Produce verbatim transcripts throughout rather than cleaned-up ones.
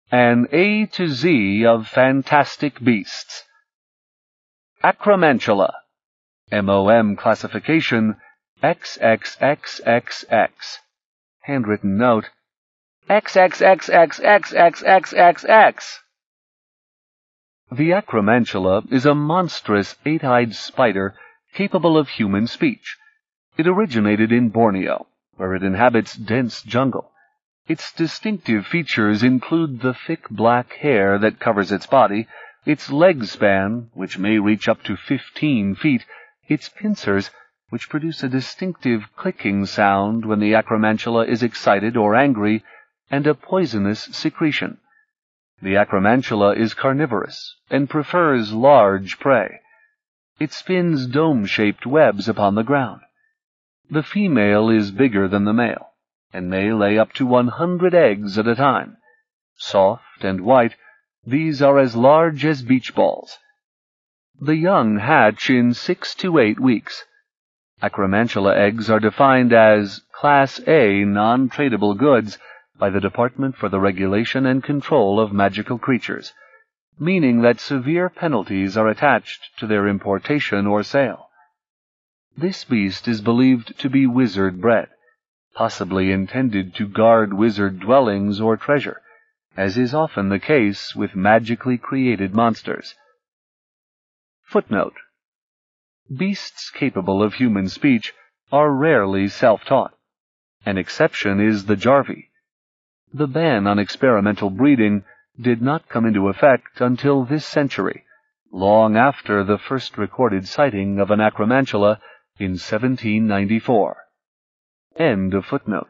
An A to Z of fantastic beasts. Acromantula. M O M classification triple X. Handwritten note triple X. The acromantula is a monstrous eight-eyed spider capable of human speech. It originated in Borneo, where it inhabits dense jungle. Its distinctive features include the thick black hair that covers its body, its leg span, which may reach up to fifteen feet, its pincers, which produce a distinctive clicking sound when the acromantula is excited or angry, and a poisonous secretion. The acromantula is carnivorous and prefers large prey. It spins dome-shaped webs upon the ground. The female is bigger than the male, and may lay up to one hundred eggs at a time. Soft and white, these are as large as beach balls. The young hatch in six to eight weeks. Acromantula eggs are defined as Class A non-tradable goods by the Department for the Regulation and Control of Magical Creatures, meaning that severe penalties are attached to their importation or sale. This beast is believed to be wizard-bred, possibly intended to guard wizard dwellings or treasure, as is often the case with magically created monsters. Footnote: beasts capable of human speech are rarely self-taught. An exception is the jarvie. The ban on experimental breeding did not come into effect until this century, long after the first recorded sighting of an acromantula in seventeen ninety-four. End of footnote.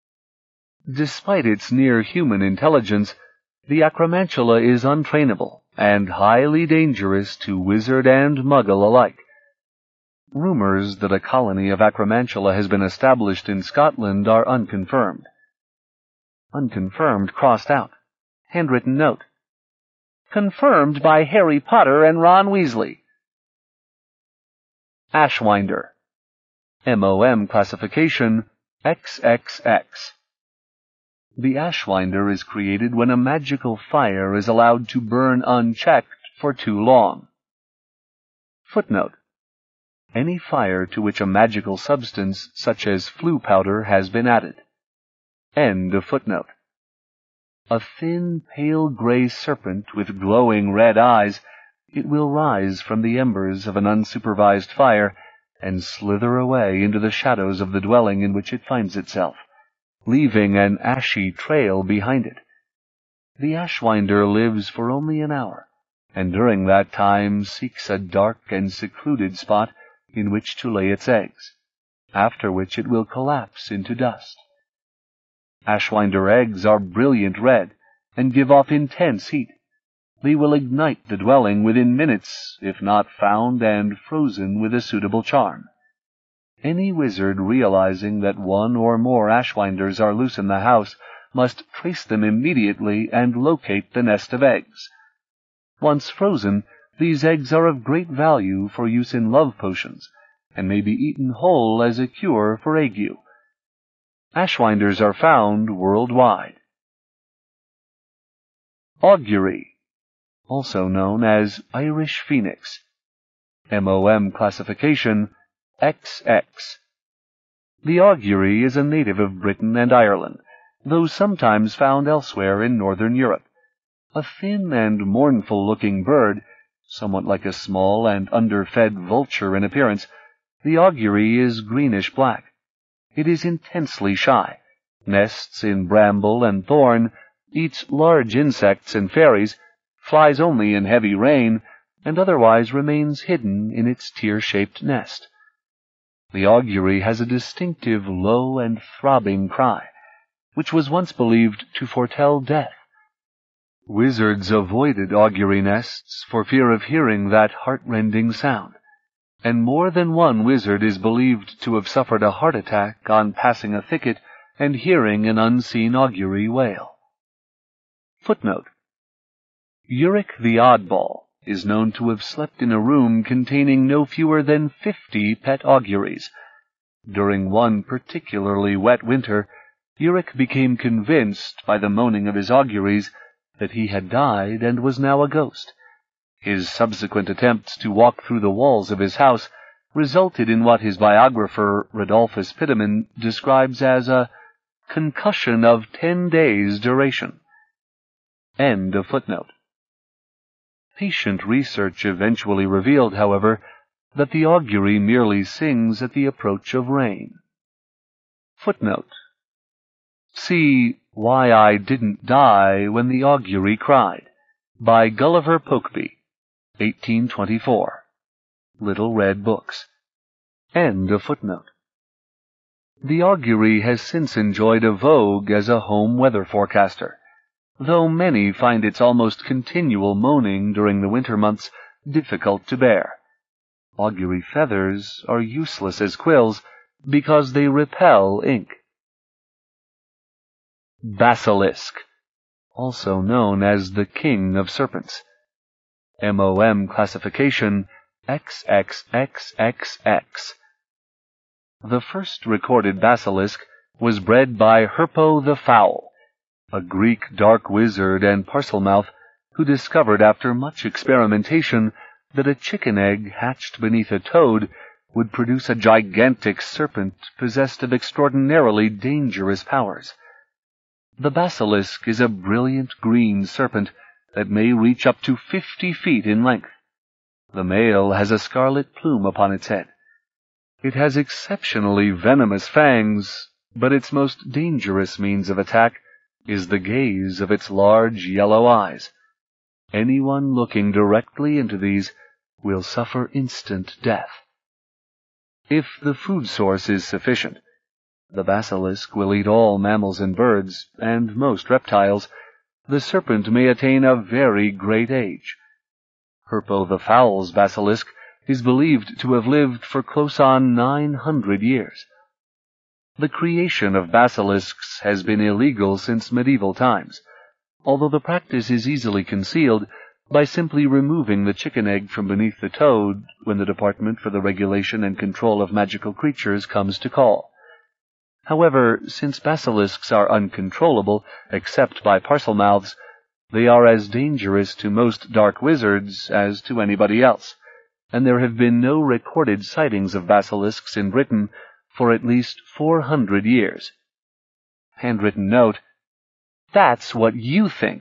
Despite its near-human intelligence, the acromantula is untrainable and highly dangerous to wizard and muggle alike. Rumors that a colony of acromantula has been established in Scotland are unconfirmed. Unconfirmed crossed out. Handwritten note. Confirmed by Harry Potter and Ron Weasley. Ashwinder. M O M classification triple X. The ashwinder is created when a magical fire is allowed to burn unchecked for too long. Footnote: any fire to which a magical substance such as flue powder has been added. End of footnote. A thin, pale gray serpent with glowing red eyes, it will rise from the embers of an unsupervised fire and slither away into the shadows of the dwelling in which it finds itself, leaving an ashy trail behind it. The ashwinder lives for only an hour, and during that time seeks a dark and secluded spot in which to lay its eggs, after which it will collapse into dust. Ashwinder eggs are brilliant red and give off intense heat. They will ignite the dwelling within minutes, if not found and frozen with a suitable charm. Any wizard realizing that one or more ashwinders are loose in the house must trace them immediately and locate the nest of eggs. Once frozen, these eggs are of great value for use in love potions, and may be eaten whole as a cure for ague. Ashwinders are found worldwide. Augury, also known as Irish phoenix. M O M classification triple X. The augury is a native of Britain and Ireland, though sometimes found elsewhere in northern Europe. A thin and mournful-looking bird, somewhat like a small and underfed vulture in appearance, the augury is greenish-black. It is intensely shy, nests in bramble and thorn, eats large insects and fairies, flies only in heavy rain, and otherwise remains hidden in its tear-shaped nest. The augury has a distinctive low and throbbing cry, which was once believed to foretell death. Wizards avoided augury nests for fear of hearing that heart-rending sound, and more than one wizard is believed to have suffered a heart attack on passing a thicket and hearing an unseen augury wail. Footnote: Uric the Oddball is known to have slept in a room containing no fewer than fifty pet auguries. During one particularly wet winter, Uric became convinced by the moaning of his auguries that he had died and was now a ghost. His subsequent attempts to walk through the walls of his house resulted in what his biographer, Rodolphus Pittiman, describes as a concussion of ten days' duration. End of footnote. Patient research eventually revealed, however, that the augury merely sings at the approach of rain. Footnote. See Why I Didn't Die When the Augury Cried, by Gulliver Pokeby, eighteen twenty-four. Little Red Books. End of footnote. The augury has since enjoyed a vogue as a home weather forecaster, though many find its almost continual moaning during the winter months difficult to bear. Augury feathers are useless as quills because they repel ink. Basilisk, also known as the king of serpents. M O M classification X X X X X. The first recorded basilisk was bred by Herpo the Foul, a Greek dark wizard and parselmouth who discovered after much experimentation that a chicken egg hatched beneath a toad would produce a gigantic serpent possessed of extraordinarily dangerous powers. The basilisk is a brilliant green serpent that may reach up to fifty feet in length. The male has a scarlet plume upon its head. It has exceptionally venomous fangs, but its most dangerous means of attack is the gaze of its large yellow eyes. Anyone looking directly into these will suffer instant death. If the food source is sufficient, the basilisk will eat all mammals and birds, and most reptiles. The serpent may attain a very great age. Herpo the Foul's basilisk is believed to have lived for close on nine hundred years. The creation of basilisks has been illegal since medieval times, although the practice is easily concealed by simply removing the chicken egg from beneath the toad when the Department for the Regulation and Control of Magical Creatures comes to call. However, since basilisks are uncontrollable except by parselmouths, they are as dangerous to most dark wizards as to anybody else, and there have been no recorded sightings of basilisks in Britain for at least four hundred years. Handwritten note, that's what you think.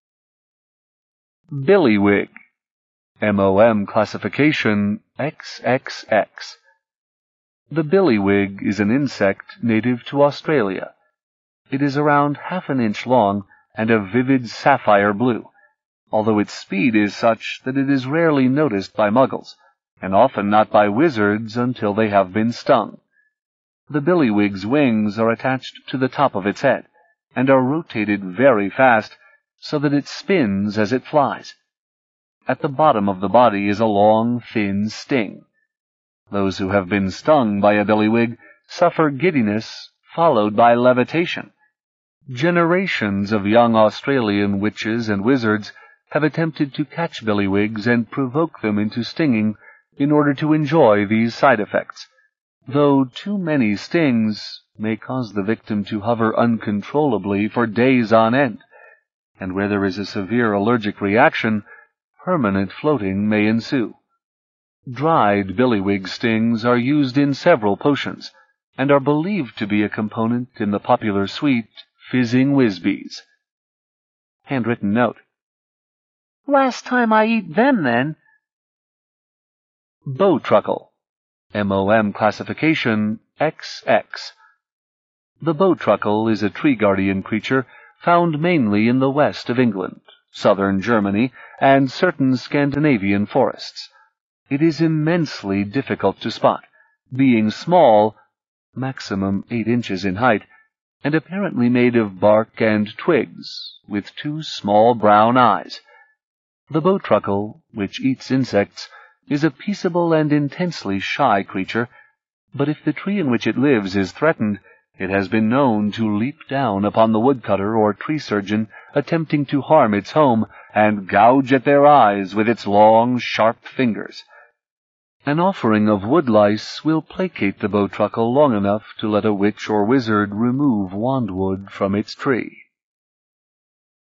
Billywig, M O M classification X X X. The billywig is an insect native to Australia. It is around half an inch long and a vivid sapphire blue, although its speed is such that it is rarely noticed by muggles, and often not by wizards until they have been stung. The billywig's wings are attached to the top of its head, and are rotated very fast so that it spins as it flies. At the bottom of the body is a long, thin sting. Those who have been stung by a billywig suffer giddiness, followed by levitation. Generations of young Australian witches and wizards have attempted to catch billywigs and provoke them into stinging in order to enjoy these side effects, though too many stings may cause the victim to hover uncontrollably for days on end, and where there is a severe allergic reaction, permanent floating may ensue. Dried billywig stings are used in several potions, and are believed to be a component in the popular sweet Fizzing Whizbees. Handwritten note, last time I eat them, then. Bowtruckle, M O M classification X X. The bowtruckle is a tree guardian creature found mainly in the west of England, southern Germany, and certain Scandinavian forests. It is immensely difficult to spot, being small, maximum eight inches in height, and apparently made of bark and twigs, with two small brown eyes. The bowtruckle, which eats insects, is a peaceable and intensely shy creature, but if the tree in which it lives is threatened, it has been known to leap down upon the woodcutter or tree surgeon attempting to harm its home, and gouge at their eyes with its long, sharp fingers. An offering of woodlice will placate the bowtruckle long enough to let a witch or wizard remove wandwood from its tree.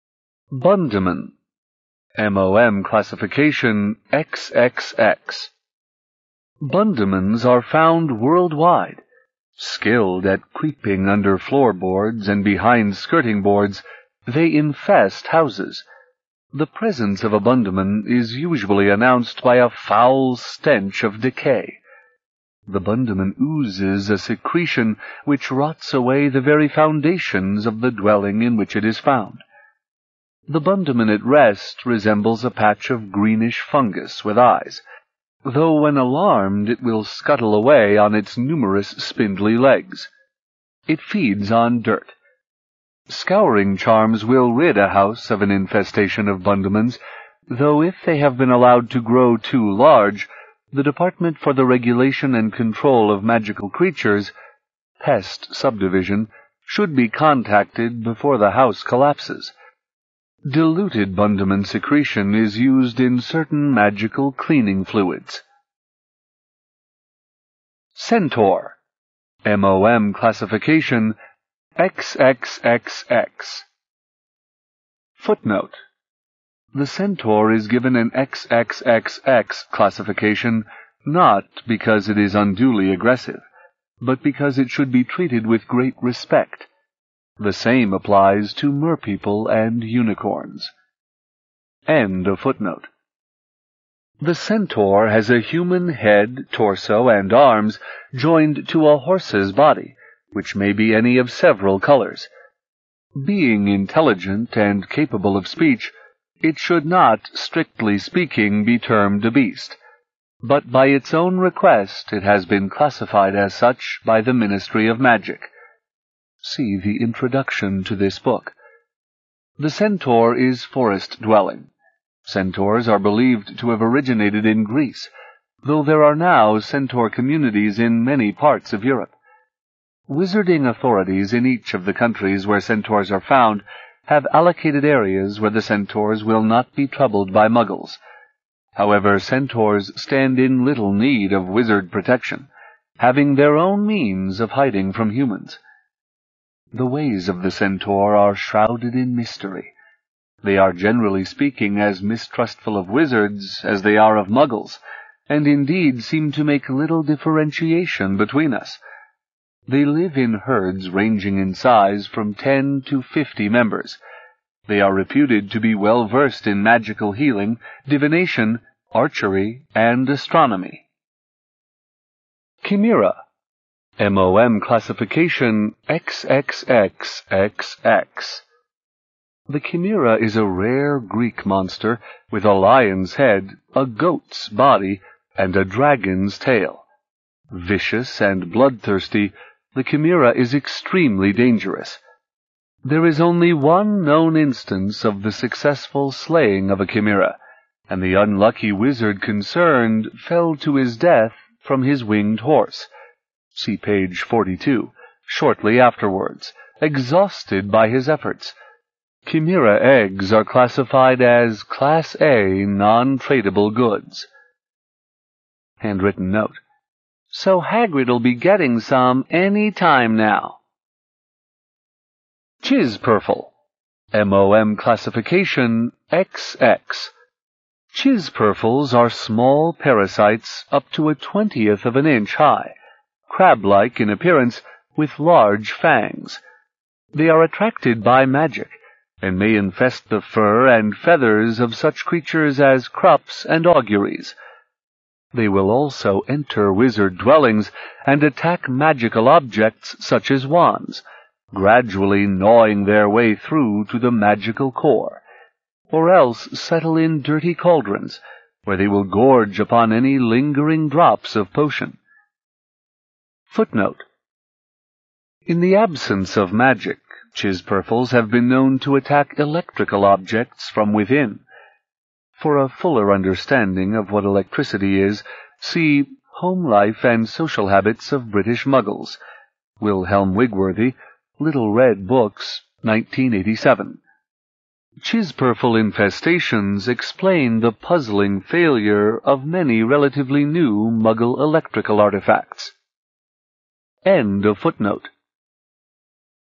Bundaman. M O M classification triple X. Bundamans are found worldwide. Skilled at creeping under floorboards and behind skirting boards, they infest houses. The presence of a bundaman is usually announced by a foul stench of decay. The bundaman oozes a secretion which rots away the very foundations of the dwelling in which it is found. The bundaman at rest resembles a patch of greenish fungus with eyes, though when alarmed it will scuttle away on its numerous spindly legs. It feeds on dirt. Scouring charms will rid a house of an infestation of bundamans, though if they have been allowed to grow too large, the Department for the Regulation and Control of Magical Creatures, Pest Subdivision, should be contacted before the house collapses. Diluted bundaman secretion is used in certain magical cleaning fluids. Centaur. M O M classification triple X. Footnote. The centaur is given an triple X classification not because it is unduly aggressive, but because it should be treated with great respect. The same applies to merpeople and unicorns. End of footnote. The centaur has a human head, torso, and arms joined to a horse's body, which may be any of several colors. Being intelligent and capable of speech, it should not, strictly speaking, be termed a beast, but by its own request it has been classified as such by the Ministry of Magic. See the introduction to this book. The centaur is forest-dwelling. Centaurs are believed to have originated in Greece, though there are now centaur communities in many parts of Europe. Wizarding authorities in each of the countries where centaurs are found have allocated areas where the centaurs will not be troubled by muggles. However, centaurs stand in little need of wizard protection, having their own means of hiding from humans. The ways of the centaur are shrouded in mystery. They are generally speaking as mistrustful of wizards as they are of muggles, and indeed seem to make little differentiation between us. They live in herds ranging in size from ten to fifty members. They are reputed to be well versed in magical healing, divination, archery, and astronomy. Chimera. M O M classification triple X. The chimera is a rare Greek monster with a lion's head, a goat's body, and a dragon's tail. Vicious and bloodthirsty, the chimera is extremely dangerous. There is only one known instance of the successful slaying of a chimera, and the unlucky wizard concerned fell to his death from his winged horse. See page forty-two, shortly afterwards, exhausted by his efforts. Chimera eggs are classified as Class A non-tradable goods. Handwritten note. So Hagrid'll be getting some any time now. Chizpurfle. M O M classification X X. Chizpurfles are small parasites up to a twentieth of an inch high, crab-like in appearance with large fangs. They are attracted by magic, and may infest the fur and feathers of such creatures as Krupps and Auguries. They will also enter wizard dwellings and attack magical objects such as wands, gradually gnawing their way through to the magical core, or else settle in dirty cauldrons, where they will gorge upon any lingering drops of potion. Footnote. In the absence of magic, Chizpurfles have been known to attack electrical objects from within. For a fuller understanding of what electricity is, see Home Life and Social Habits of British Muggles, Wilhelm Wigworthy, Little Red Books, nineteen eighty-seven. Chizpurfle infestations explain the puzzling failure of many relatively new Muggle electrical artifacts. End of footnote.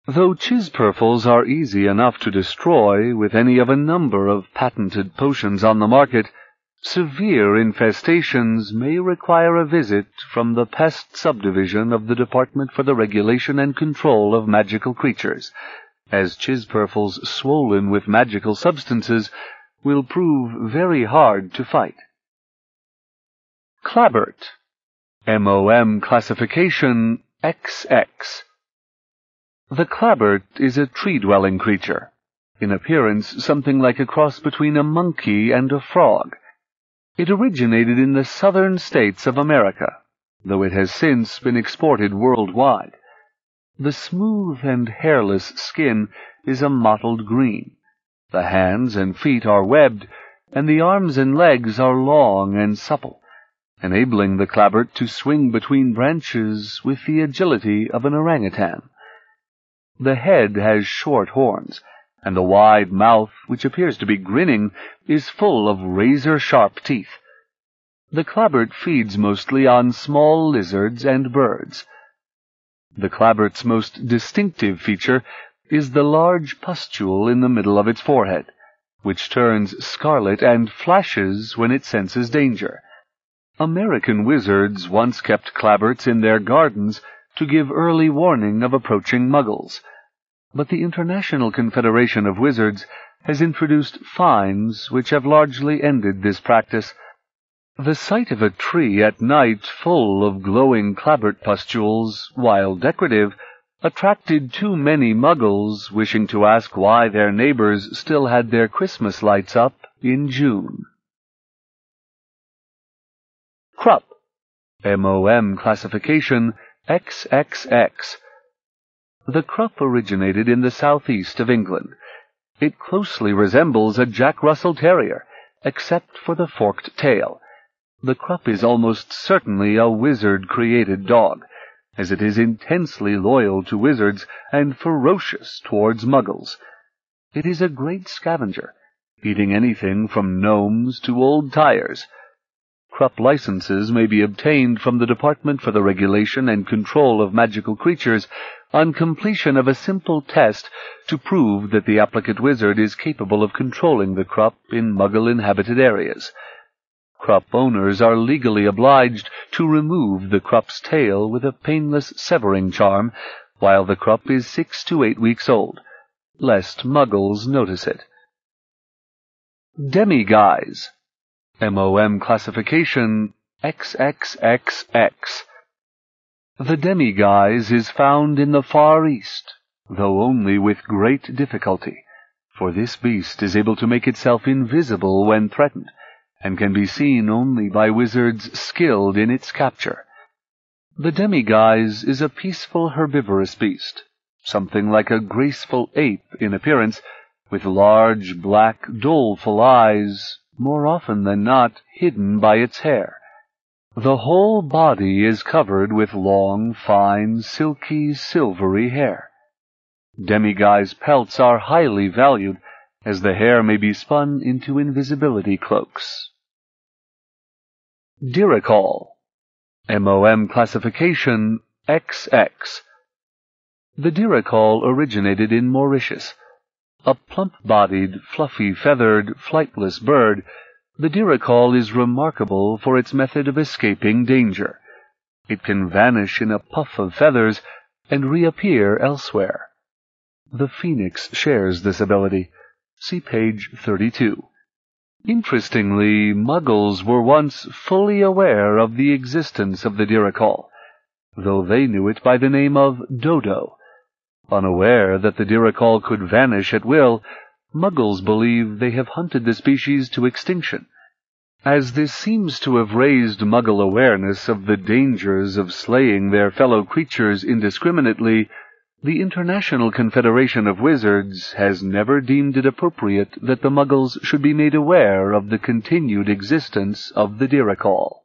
Though chisperfles are easy enough to destroy with any of a number of patented potions on the market, severe infestations may require a visit from the pest subdivision of the Department for the Regulation and Control of Magical Creatures, as chisperfles swollen with magical substances will prove very hard to fight. Clabbert, M O M classification X X. The clabbert is a tree-dwelling creature, in appearance something like a cross between a monkey and a frog. It originated in the southern states of America, though it has since been exported worldwide. The smooth and hairless skin is a mottled green. The hands and feet are webbed, and the arms and legs are long and supple, enabling the clabbert to swing between branches with the agility of an orangutan. The head has short horns, and the wide mouth, which appears to be grinning, is full of razor-sharp teeth. The clabbert feeds mostly on small lizards and birds. The clabbert's most distinctive feature is the large pustule in the middle of its forehead, which turns scarlet and flashes when it senses danger. American wizards once kept clabberts in their gardens to give early warning of approaching muggles, but the International Confederation of Wizards has introduced fines which have largely ended this practice. The sight of a tree at night full of glowing clabbert pustules, while decorative, attracted too many muggles wishing to ask why their neighbors still had their Christmas lights up in June. Krupp, M O M classification X X X. The Krupp originated in the southeast of England. It closely resembles a Jack Russell Terrier, except for the forked tail. The Krupp is almost certainly a wizard-created dog, as it is intensely loyal to wizards and ferocious towards muggles. It is a great scavenger, eating anything from gnomes to old tires. Krupp licenses may be obtained from the Department for the Regulation and Control of Magical Creatures on completion of a simple test to prove that the applicant wizard is capable of controlling the Krupp in Muggle-inhabited areas. Krupp owners are legally obliged to remove the Krupp's tail with a painless severing charm while the Krupp is six to eight weeks old, lest Muggles notice it. Demiguise, M O M classification X X X X. The demiguise is found in the Far East, though only with great difficulty, for this beast is able to make itself invisible when threatened, and can be seen only by wizards skilled in its capture. The demiguise is a peaceful herbivorous beast, something like a graceful ape in appearance, with large, black, doleful eyes, more often than not hidden by its hair. The whole body is covered with long, fine, silky, silvery hair. Demiguise pelts are highly valued, as the hair may be spun into invisibility cloaks. Diricol, M O M classification X X. The diricol originated in Mauritius. A plump-bodied, fluffy-feathered, flightless bird, the diricol is remarkable for its method of escaping danger. It can vanish in a puff of feathers and reappear elsewhere. The phoenix shares this ability. See page thirty-two. Interestingly, Muggles were once fully aware of the existence of the diricol, though they knew it by the name of dodo. Unaware that the diricol could vanish at will, Muggles believe they have hunted the species to extinction. As this seems to have raised Muggle awareness of the dangers of slaying their fellow creatures indiscriminately, the International Confederation of Wizards has never deemed it appropriate that the Muggles should be made aware of the continued existence of the diricol.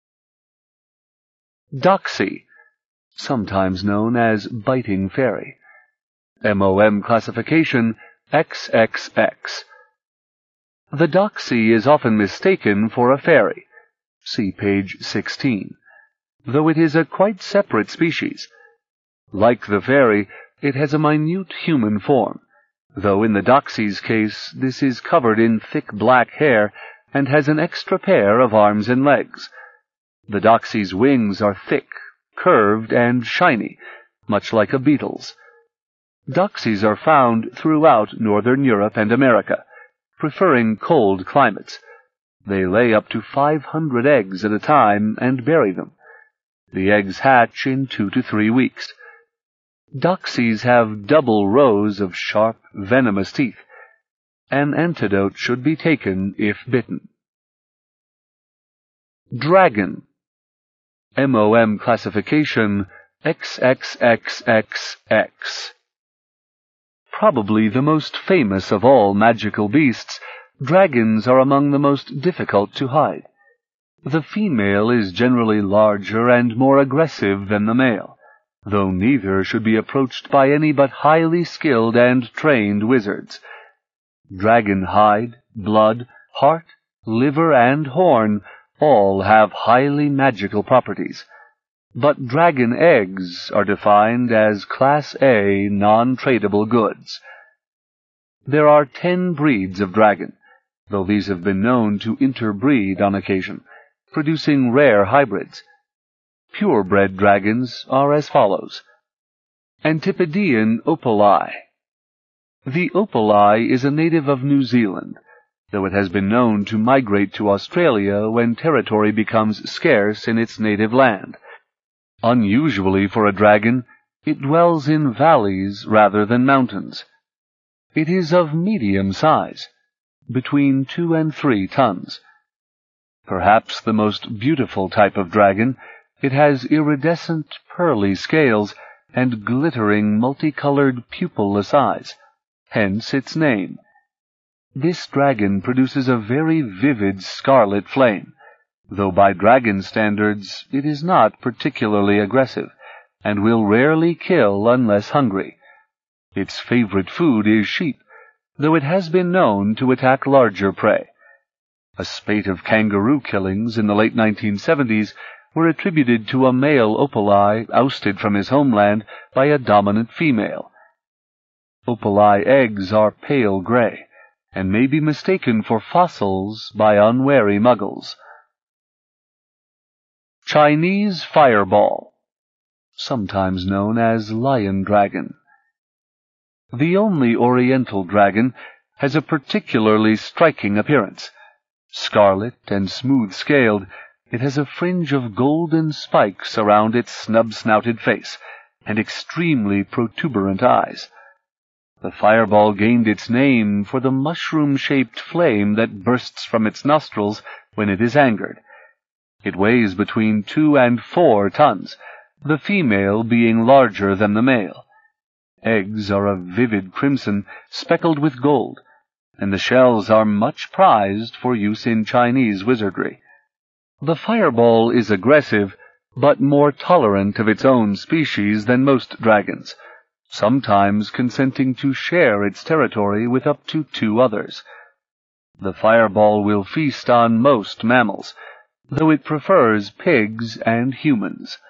Doxy, sometimes known as biting fairy. M O M classification X X X. The doxy is often mistaken for a fairy. See page sixteen. Though it is a quite separate species. Like the fairy, it has a minute human form, though in the doxy's case this is covered in thick black hair and has an extra pair of arms and legs. The doxy's wings are thick, curved, and shiny, much like a beetle's. Doxies are found throughout northern Europe and America, preferring cold climates. They lay up to five hundred eggs at a time and bury them. The eggs hatch in two to three weeks. Doxies have double rows of sharp, venomous teeth. An antidote should be taken if bitten. Dragon. M O M classification X X X X X. Probably the most famous of all magical beasts, dragons are among the most difficult to hide. The female is generally larger and more aggressive than the male, though neither should be approached by any but highly skilled and trained wizards. Dragon hide, blood, heart, liver, and horn all have highly magical properties, but dragon eggs are defined as Class A non-tradable goods. There are ten breeds of dragon, though these have been known to interbreed on occasion, producing rare hybrids. Purebred dragons are as follows. Antipodean opali. The opali is a native of New Zealand, though it has been known to migrate to Australia when territory becomes scarce in its native land. Unusually for a dragon, it dwells in valleys rather than mountains. It is of medium size, between two and three tons. Perhaps the most beautiful type of dragon, it has iridescent pearly scales and glittering multicolored pupilless eyes, hence its name. This dragon produces a very vivid scarlet flame, though by dragon standards it is not particularly aggressive, and will rarely kill unless hungry. Its favorite food is sheep, though it has been known to attack larger prey. A spate of kangaroo killings in the late nineteen seventies were attributed to a male opali ousted from his homeland by a dominant female. Opali eggs are pale gray, and may be mistaken for fossils by unwary muggles. Chinese fireball, sometimes known as lion dragon. The only oriental dragon has a particularly striking appearance. Scarlet and smooth-scaled, it has a fringe of golden spikes around its snub-snouted face, and extremely protuberant eyes. The fireball gained its name for the mushroom-shaped flame that bursts from its nostrils when it is angered. It weighs between two and four tons, the female being larger than the male. Eggs are a vivid crimson, speckled with gold, and the shells are much prized for use in Chinese wizardry. The fireball is aggressive, but more tolerant of its own species than most dragons, sometimes consenting to share its territory with up to two others. The fireball will feast on most mammals, though it prefers pigs and humans.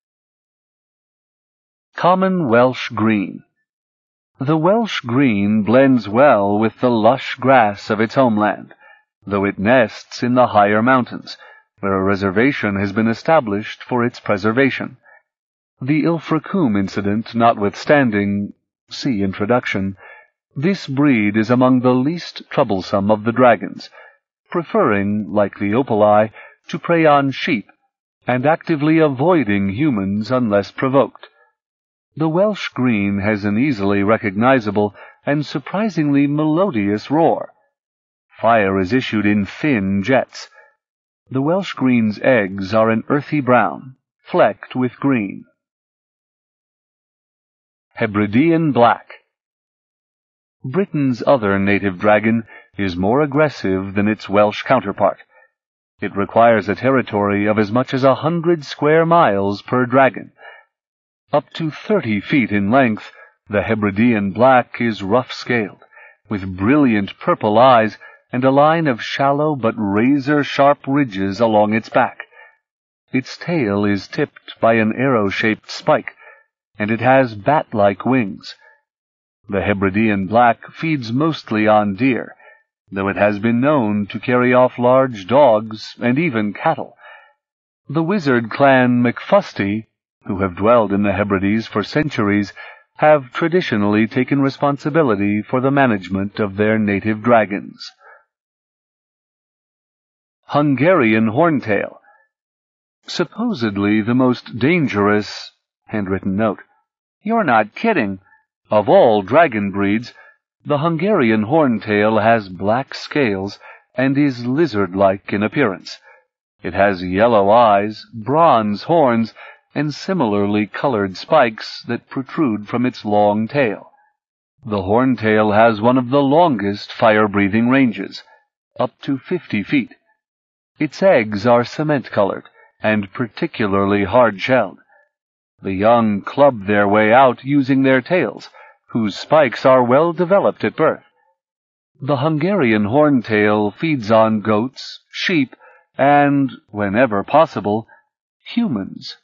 Common Welsh Green. The Welsh green blends well with the lush grass of its homeland, though it nests in the higher mountains, where a reservation has been established for its preservation. The Ilfracombe incident notwithstanding, see introduction, this breed is among the least troublesome of the dragons, preferring, like the opali, to prey on sheep, and actively avoiding humans unless provoked. The Welsh Green has an easily recognizable and surprisingly melodious roar. Fire is issued in thin jets. The Welsh Green's eggs are an earthy brown, flecked with green. Hebridean Black. Britain's other native dragon is more aggressive than its Welsh counterpart. It requires a territory of as much as a hundred square miles per dragon. Up to thirty feet in length, the Hebridean Black is rough-scaled, with brilliant purple eyes and a line of shallow but razor-sharp ridges along its back. Its tail is tipped by an arrow-shaped spike, and it has bat-like wings. The Hebridean black feeds mostly on deer, though it has been known to carry off large dogs and even cattle. The wizard clan McFusty, who have dwelled in the Hebrides for centuries, have traditionally taken responsibility for the management of their native dragons. Hungarian Horntail. Supposedly the most dangerous, handwritten note. You're not kidding. Of all dragon breeds, the Hungarian Horntail has black scales and is lizard-like in appearance. It has yellow eyes, bronze horns, and similarly colored spikes that protrude from its long tail. The horntail has one of the longest fire-breathing ranges, up to fifty feet. Its eggs are cement-colored and particularly hard-shelled. The young club their way out using their tails, whose spikes are well developed at birth. The Hungarian horntail feeds on goats, sheep, and, whenever possible, humans.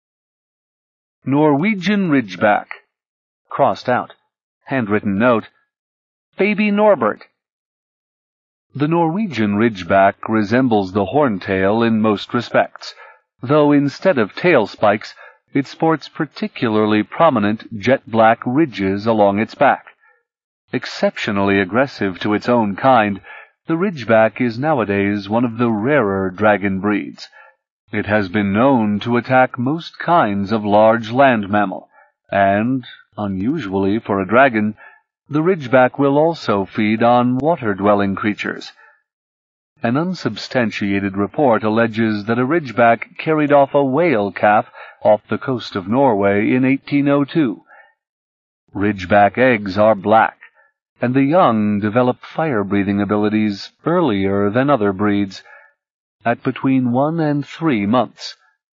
Norwegian Ridgeback. Crossed out. Handwritten note. Baby Norbert. The Norwegian Ridgeback resembles the horntail in most respects, though instead of tail spikes, it sports particularly prominent jet-black ridges along its back. Exceptionally aggressive to its own kind, the Ridgeback is nowadays one of the rarer dragon breeds. It has been known to attack most kinds of large land mammal, and, unusually for a dragon, the Ridgeback will also feed on water-dwelling creatures. An unsubstantiated report alleges that a Ridgeback carried off a whale calf off the coast of Norway in eighteen oh two. Ridgeback eggs are black, and the young develop fire-breathing abilities earlier than other breeds, at between one and three months.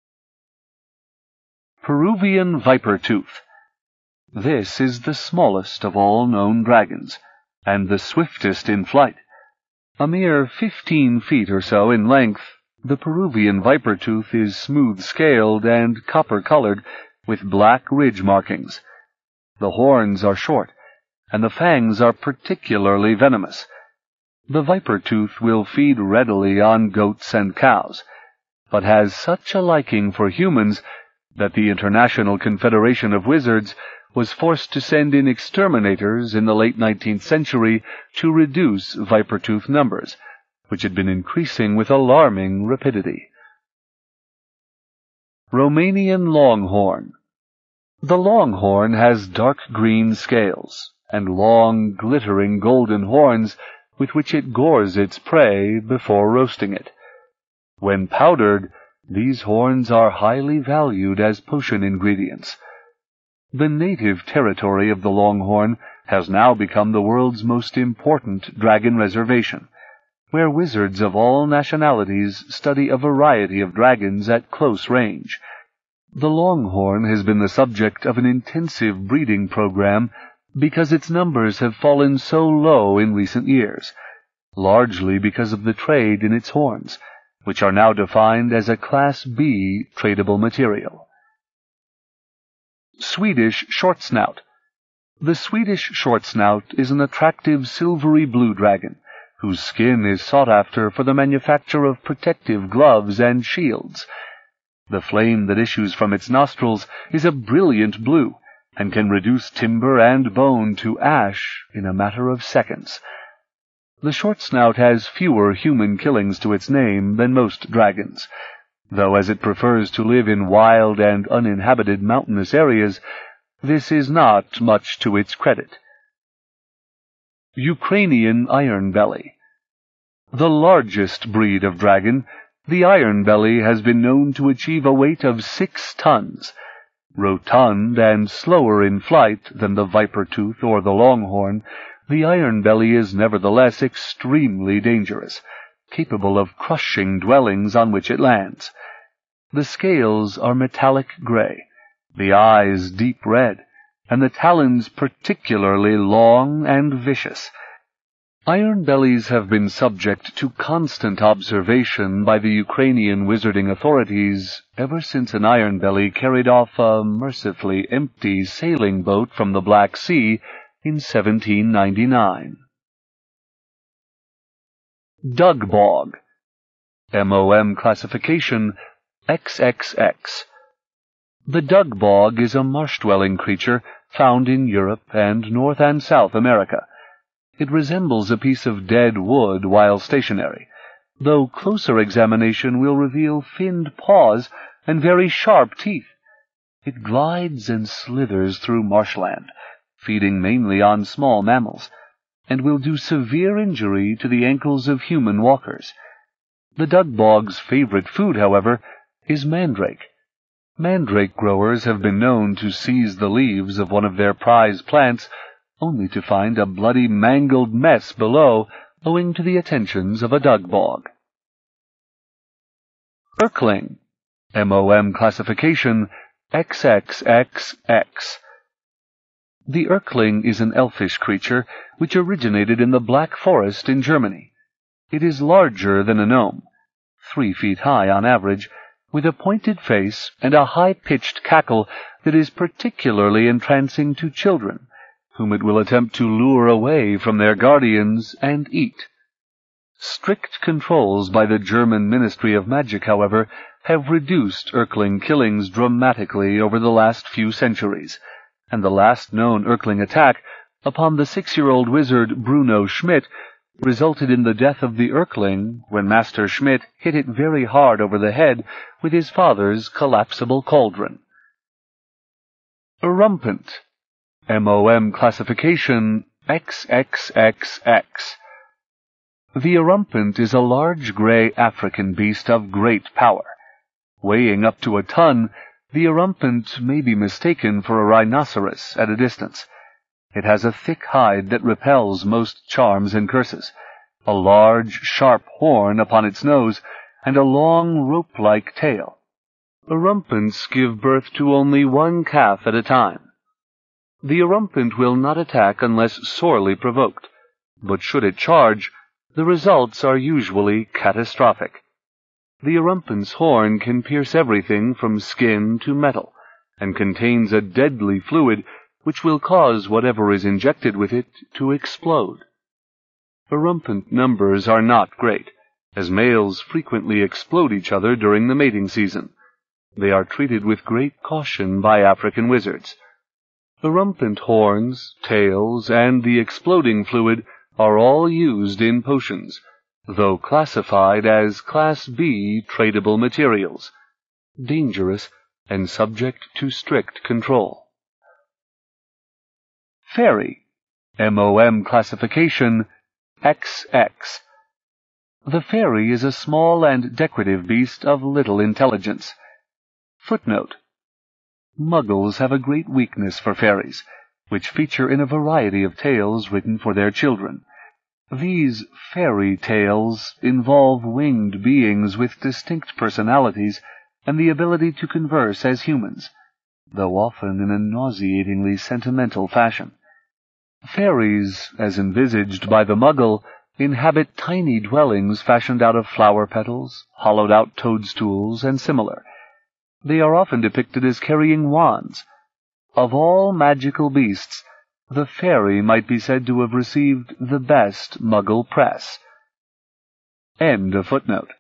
Peruvian Viper-tooth. This is the smallest of all known dragons, and the swiftest in flight. A mere fifteen feet or so in length, the Peruvian viper-tooth is smooth-scaled and copper-colored with black ridge markings. The horns are short, and the fangs are particularly venomous. The viper-tooth will feed readily on goats and cows, but has such a liking for humans that the International Confederation of Wizards was forced to send in exterminators in the late nineteenth century to reduce viper-tooth numbers, which had been increasing with alarming rapidity. Romanian Longhorn. The longhorn has dark green scales and long, glittering golden horns with which it gores its prey before roasting it. When powdered, these horns are highly valued as potion ingredients. The native territory of the longhorn has now become the world's most important dragon reservation, where wizards of all nationalities study a variety of dragons at close range. The longhorn has been the subject of an intensive breeding program because its numbers have fallen so low in recent years, largely because of the trade in its horns, which are now defined as a Class B tradable material. Swedish Shortsnout. The Swedish Shortsnout is an attractive silvery blue dragon, whose skin is sought after for the manufacture of protective gloves and shields. The flame that issues from its nostrils is a brilliant blue, and can reduce timber and bone to ash in a matter of seconds. The Shortsnout has fewer human killings to its name than most dragons, though as it prefers to live in wild and uninhabited mountainous areas, this is not much to its credit. Ukrainian Ironbelly. The largest breed of dragon, the Ironbelly has been known to achieve a weight of six tons. Rotund and slower in flight than the viper-tooth or the longhorn, the Ironbelly is nevertheless extremely dangerous, capable of crushing dwellings on which it lands. The scales are metallic gray, the eyes deep red, and the talons particularly long and vicious. Ironbellies have been subject to constant observation by the Ukrainian wizarding authorities ever since an ironbelly carried off a mercifully empty sailing boat from the Black Sea in seventeen ninety-nine. Dugbog. M O M classification X X X. The dugbog is a marsh-dwelling creature found in Europe and North and South America. It resembles a piece of dead wood while stationary, though closer examination will reveal finned paws and very sharp teeth. It glides and slithers through marshland, feeding mainly on small mammals, and will do severe injury to the ankles of human walkers. The dugbog's favorite food, however, is mandrake. Mandrake growers have been known to seize the leaves of one of their prize plants, only to find a bloody, mangled mess below, owing to the attentions of a dugbog. Erkling. M O M classification X X X X. The Erkling is an elfish creature which originated in the Black Forest in Germany. It is larger than a gnome, three feet high on average, with a pointed face and a high-pitched cackle that is particularly entrancing to children, whom it will attempt to lure away from their guardians and eat. Strict controls by the German Ministry of Magic, however, have reduced Erkling killings dramatically over the last few centuries, and the last known Erkling attack upon the six-year-old wizard Bruno Schmidt resulted in the death of the Erkling when Master Schmidt hit it very hard over the head with his father's collapsible cauldron. Erumpent. M O M classification X X X X. The erumpent is a large gray African beast of great power. Weighing up to a ton, the erumpent may be mistaken for a rhinoceros at a distance. It has a thick hide that repels most charms and curses, a large, sharp horn upon its nose, and a long, rope-like tail. Erumpents give birth to only one calf at a time. The erumpent will not attack unless sorely provoked, but should it charge, the results are usually catastrophic. The erumpent's horn can pierce everything from skin to metal, and contains a deadly fluid which will cause whatever is injected with it to explode. Erumpent numbers are not great, as males frequently explode each other during the mating season. They are treated with great caution by African wizards. Erumpent horns, tails, and the exploding fluid are all used in potions, though classified as Class B tradable materials, dangerous and subject to strict control. Fairy. M O M classification X X. The fairy is a small and decorative beast of little intelligence. Footnote. Muggles have a great weakness for fairies, which feature in a variety of tales written for their children. These fairy tales involve winged beings with distinct personalities and the ability to converse as humans, though often in a nauseatingly sentimental fashion. Fairies, as envisaged by the Muggle, inhabit tiny dwellings fashioned out of flower petals, hollowed-out toadstools, and similar. They are often depicted as carrying wands. Of all magical beasts, the fairy might be said to have received the best Muggle press. End of footnote.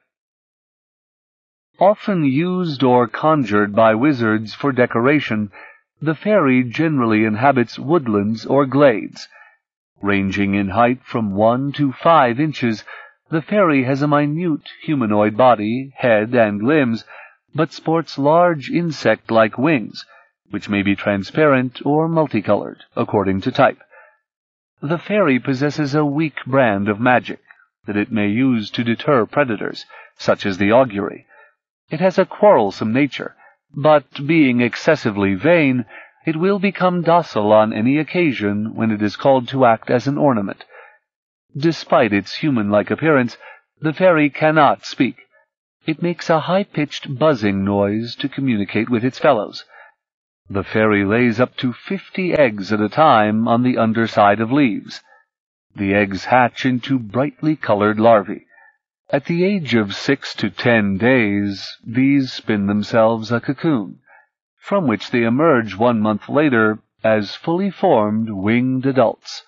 Often used or conjured by wizards for decoration, the fairy generally inhabits woodlands or glades. Ranging in height from one to five inches, the fairy has a minute humanoid body, head, and limbs, but sports large insect-like wings, which may be transparent or multicolored, according to type. The fairy possesses a weak brand of magic that it may use to deter predators, such as the augury. It has a quarrelsome nature, but being excessively vain, it will become docile on any occasion when it is called to act as an ornament. Despite its human-like appearance, the fairy cannot speak. It makes a high-pitched buzzing noise to communicate with its fellows. The fairy lays up to fifty eggs at a time on the underside of leaves. The eggs hatch into brightly colored larvae. At the age of six to ten days, these spin themselves a cocoon, from which they emerge one month later as fully formed winged adults.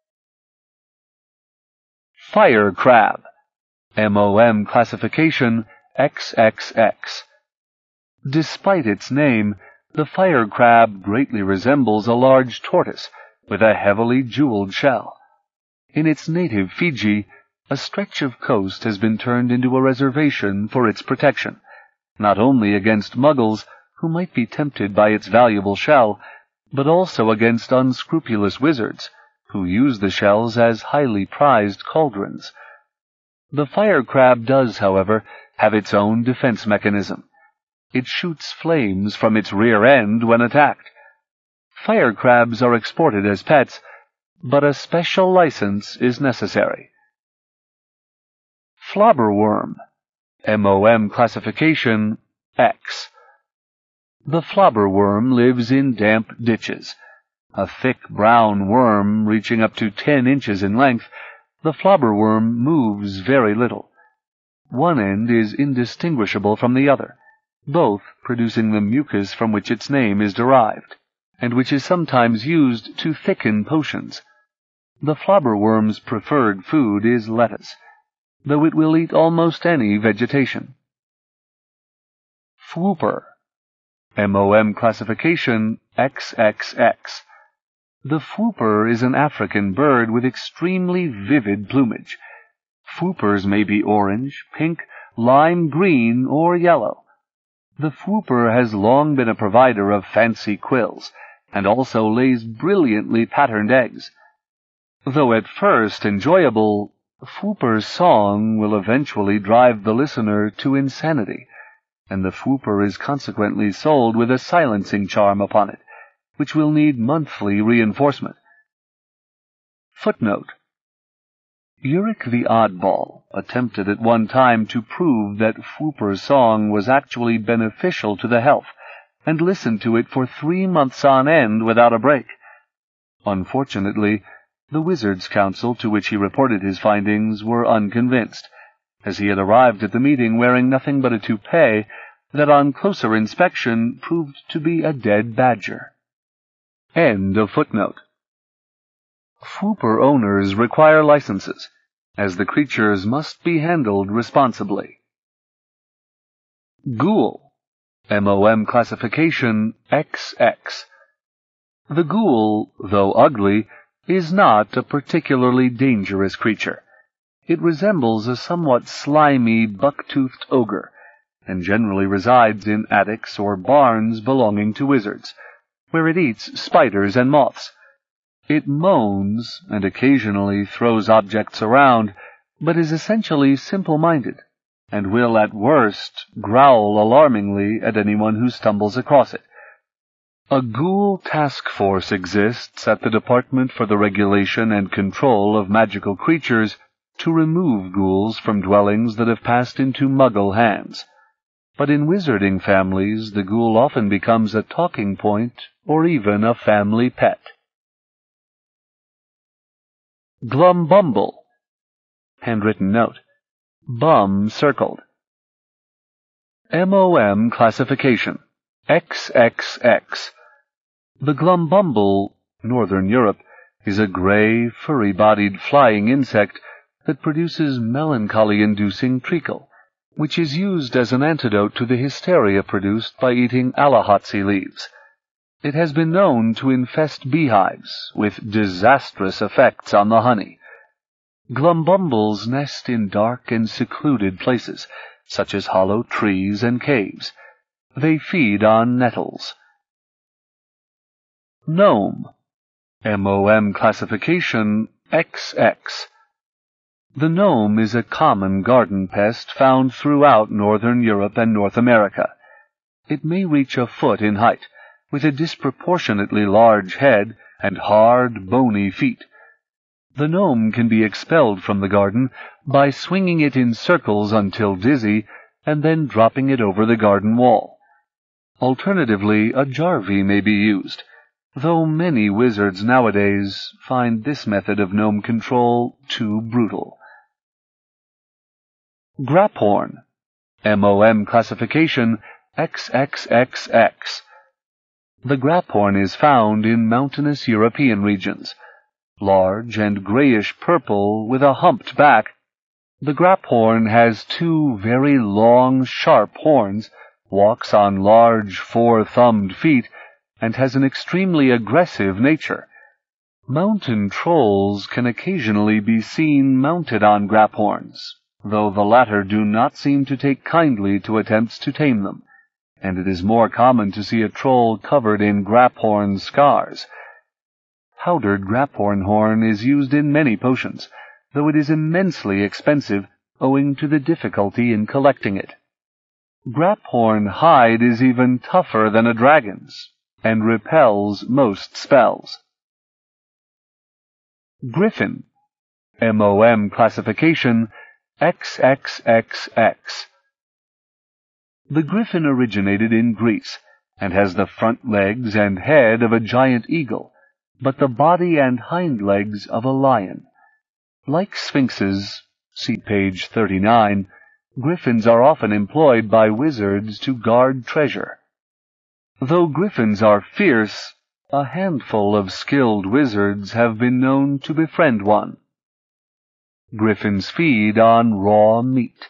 Fire crab, M O M classification X X X. Despite its name, the fire crab greatly resembles a large tortoise with a heavily jeweled shell. In its native Fiji, a stretch of coast has been turned into a reservation for its protection, not only against muggles who might be tempted by its valuable shell, but also against unscrupulous wizards who use the shells as highly prized cauldrons. The fire crab does, however, have its own defense mechanism. It shoots flames from its rear end when attacked. Fire crabs are exported as pets, but a special license is necessary. Flobberworm, M O M classification X. The flobberworm lives in damp ditches. A thick brown worm reaching up to ten inches in length, the flobberworm moves very little. One end is indistinguishable from the other, both producing the mucus from which its name is derived, and which is sometimes used to thicken potions. The flobberworm's preferred food is lettuce, though it will eat almost any vegetation. Fwooper, M O M classification X X X. The fwooper is an African bird with extremely vivid plumage. Fwoopers may be orange, pink, lime green, or yellow. The fwooper has long been a provider of fancy quills, and also lays brilliantly patterned eggs. Though at first enjoyable, Fwooper's song will eventually drive the listener to insanity, and the fwooper is consequently sold with a silencing charm upon it, which will need monthly reinforcement. Footnote: Uric the Oddball attempted at one time to prove that Fwooper's song was actually beneficial to the health, and listened to it for three months on end without a break. Unfortunately, the Wizards' Council to which he reported his findings were unconvinced, as he had arrived at the meeting wearing nothing but a toupee that on closer inspection proved to be a dead badger. End of footnote. Fwooper owners require licenses, as the creatures must be handled responsibly. Ghoul, M O M classification X X. The ghoul, though ugly, is not a particularly dangerous creature. It resembles a somewhat slimy, buck-toothed ogre, and generally resides in attics or barns belonging to wizards, where it eats spiders and moths. It moans and occasionally throws objects around, but is essentially simple-minded, and will at worst growl alarmingly at anyone who stumbles across it. A ghoul task force exists at the Department for the Regulation and Control of Magical Creatures to remove ghouls from dwellings that have passed into Muggle hands. But in wizarding families, the ghoul often becomes a talking point or even a family pet. Glumbumble. Handwritten note. Bum circled. M O M classification X X X. The glumbumble, Northern Europe, is a gray, furry-bodied flying insect that produces melancholy-inducing treacle, which is used as an antidote to the hysteria produced by eating alahatsi leaves. It has been known to infest beehives, with disastrous effects on the honey. Glumbumbles nest in dark and secluded places, such as hollow trees and caves. They feed on nettles. Gnome, M O M classification X X. The gnome is a common garden pest found throughout Northern Europe and North America. It may reach a foot in height, with a disproportionately large head and hard, bony feet. The gnome can be expelled from the garden by swinging it in circles until dizzy, and then dropping it over the garden wall. Alternatively, a jarvey may be used, though many wizards nowadays find this method of gnome control too brutal. Graphorn, M O M classification triple X. The graphorn is found in mountainous European regions. Large and grayish-purple with a humped back, the graphorn has two very long, sharp horns, walks on large four-thumbed feet, and has an extremely aggressive nature. Mountain trolls can occasionally be seen mounted on graphorns, though the latter do not seem to take kindly to attempts to tame them, and it is more common to see a troll covered in graphorn scars. Powdered graphorn horn is used in many potions, though it is immensely expensive owing to the difficulty in collecting it. Graphorn hide is even tougher than a dragon's, and repels most spells. Griffin, M O M classification triple X. The griffin originated in Greece, and has the front legs and head of a giant eagle, but the body and hind legs of a lion. Like sphinxes, see page thirty-nine, griffins are often employed by wizards to guard treasure. Though griffins are fierce, a handful of skilled wizards have been known to befriend one. Griffins feed on raw meat.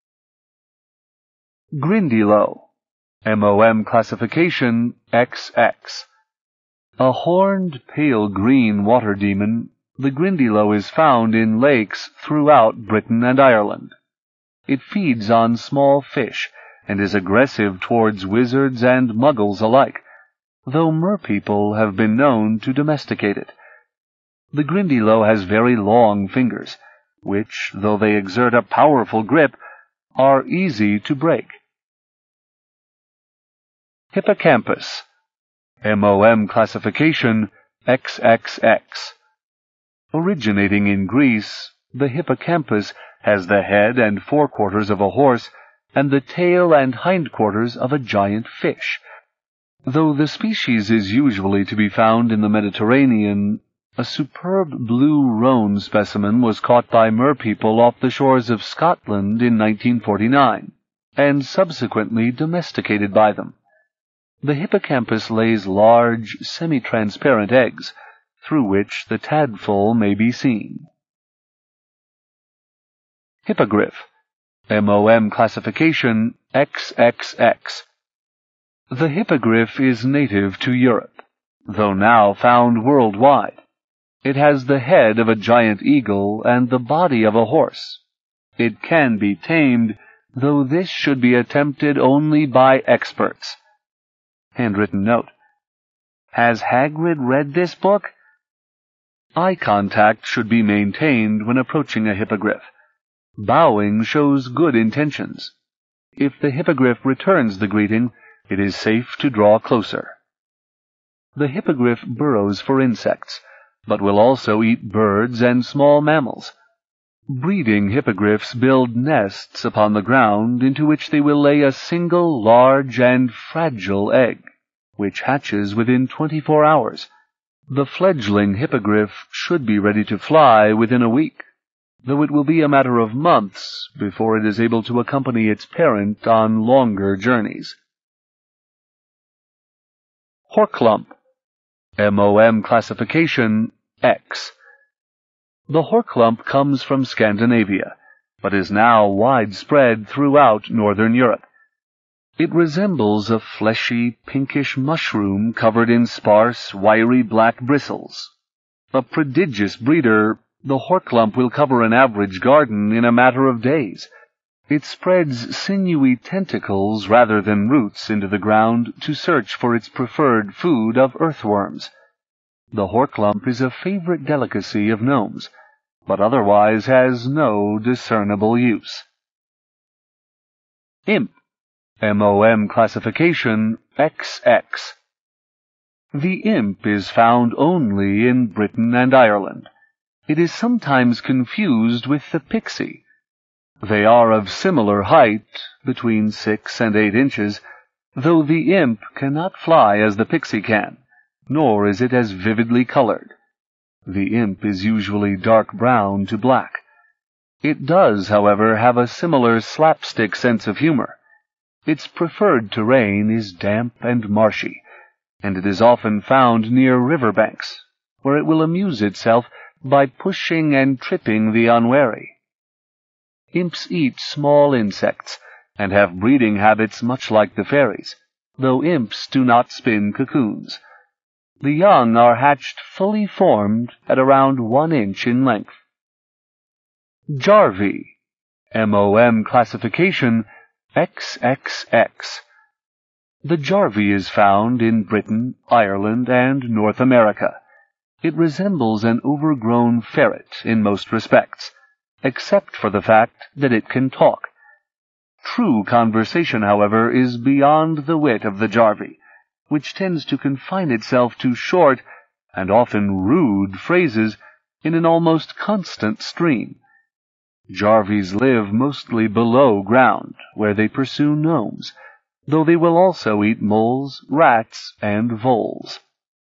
Grindylow, M O M classification X X. A horned pale green water demon, the Grindylow is found in lakes throughout Britain and Ireland. It feeds on small fish, and is aggressive towards wizards and muggles alike, though merpeople have been known to domesticate it. The Grindylow has very long fingers, which, though they exert a powerful grip, are easy to break. Hippocampus, M O M classification triple X. Originating in Greece, the hippocampus has the head and forequarters of a horse, and the tail and hindquarters of a giant fish. Though the species is usually to be found in the Mediterranean, a superb blue roan specimen was caught by merpeople off the shores of Scotland in nineteen forty-nine, and subsequently domesticated by them. The hippocampus lays large, semi-transparent eggs, through which the tadpole may be seen. Hippogriff, M O M classification triple X. The hippogriff is native to Europe, though now found worldwide. It has the head of a giant eagle and the body of a horse. It can be tamed, though this should be attempted only by experts. Handwritten note. Has Hagrid read this book? Eye contact should be maintained when approaching a hippogriff. Bowing shows good intentions. If the hippogriff returns the greeting, it is safe to draw closer. The hippogriff burrows for insects, but will also eat birds and small mammals. Breeding hippogriffs build nests upon the ground into which they will lay a single large and fragile egg, which hatches within twenty-four hours. The fledgling hippogriff should be ready to fly within a week, though it will be a matter of months before it is able to accompany its parent on longer journeys. Horklump, M O M classification X. The horklump comes from Scandinavia, but is now widespread throughout northern Europe. It resembles a fleshy, pinkish mushroom covered in sparse, wiry black bristles. A prodigious breeder, the horklump will cover an average garden in a matter of days. It spreads sinewy tentacles rather than roots into the ground to search for its preferred food of earthworms. The horklump is a favorite delicacy of gnomes, but otherwise has no discernible use. Imp, M O M classification X X. The imp is found only in Britain and Ireland. It is sometimes confused with the pixie. They are of similar height, between six and eight inches, though the imp cannot fly as the pixie can, nor is it as vividly colored. The imp is usually dark brown to black. It does, however, have a similar slapstick sense of humor. Its preferred terrain is damp and marshy, and it is often found near riverbanks, where it will amuse itself by pushing and tripping the unwary. Imps eat small insects, and have breeding habits much like the fairies, though imps do not spin cocoons. The young are hatched fully formed at around one inch in length. Jarvie, M O M classification X X X. The Jarvie is found in Britain, Ireland, and North America. It resembles an overgrown ferret in most respects, except for the fact that it can talk. True conversation, however, is beyond the wit of the Jarvie, which tends to confine itself to short and often rude phrases in an almost constant stream. Jarvies live mostly below ground, where they pursue gnomes, though they will also eat moles, rats, and voles.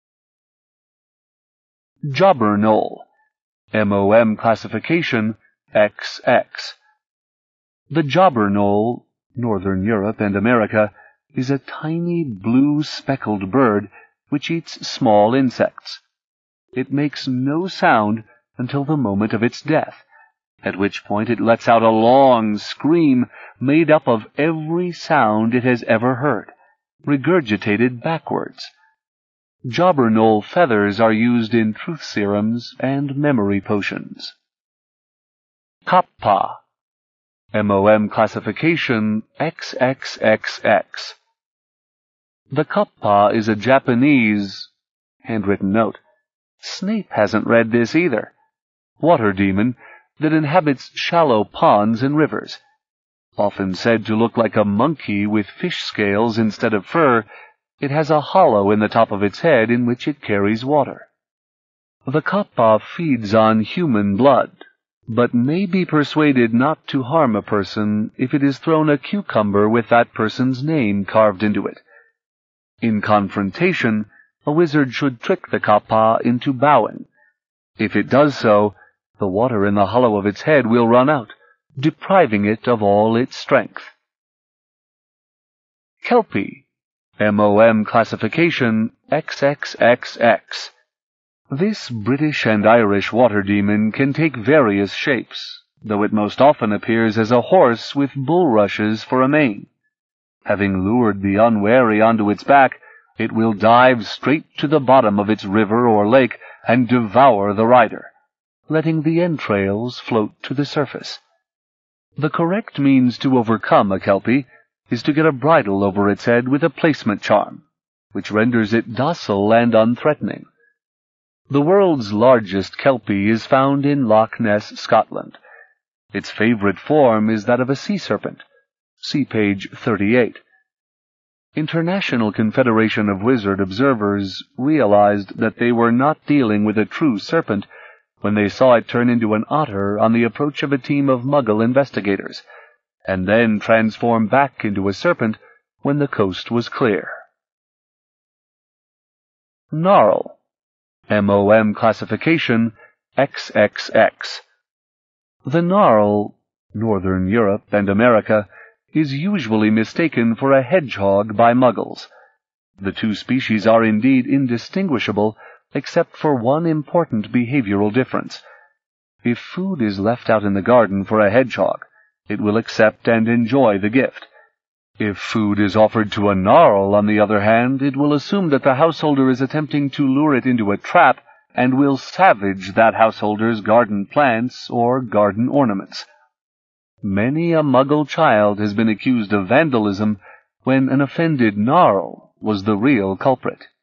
Jobberknoll, M O M classification X X. The jobberknoll, Northern Europe and America, is a tiny blue speckled bird which eats small insects. It makes no sound until the moment of its death, at which point it lets out a long scream made up of every sound it has ever heard, regurgitated backwards. Jobberknoll feathers are used in truth serums and memory potions. Kappa, M O M classification X X X X. The kappa is a Japanese handwritten note. Snape hasn't read this either. Water demon that inhabits shallow ponds and rivers. Often said to look like a monkey with fish scales instead of fur, it has a hollow in the top of its head in which it carries water. The kappa feeds on human blood, but may be persuaded not to harm a person if it is thrown a cucumber with that person's name carved into it. In confrontation, a wizard should trick the kappa into bowing. If it does so, the water in the hollow of its head will run out, depriving it of all its strength. Kelpie, M O M classification X X X X. This British and Irish water demon can take various shapes, though it most often appears as a horse with bulrushes for a mane. Having lured the unwary onto its back, it will dive straight to the bottom of its river or lake and devour the rider, letting the entrails float to the surface. The correct means to overcome a Kelpie is to get a bridle over its head with a placement charm, which renders it docile and unthreatening. The world's largest Kelpie is found in Loch Ness, Scotland. Its favorite form is that of a sea serpent. See page thirty-eight. International Confederation of Wizard Observers realized that they were not dealing with a true serpent when they saw it turn into an otter on the approach of a team of Muggle investigators, and then transform back into a serpent when the coast was clear. Gnarl, M O M classification X X X. The gnarl, Northern Europe and America, is usually mistaken for a hedgehog by Muggles. The two species are indeed indistinguishable, except for one important behavioral difference. If food is left out in the garden for a hedgehog, it will accept and enjoy the gift. If food is offered to a gnarl, on the other hand, it will assume that the householder is attempting to lure it into a trap and will savage that householder's garden plants or garden ornaments. Many a Muggle child has been accused of vandalism when an offended gnarl was the real culprit.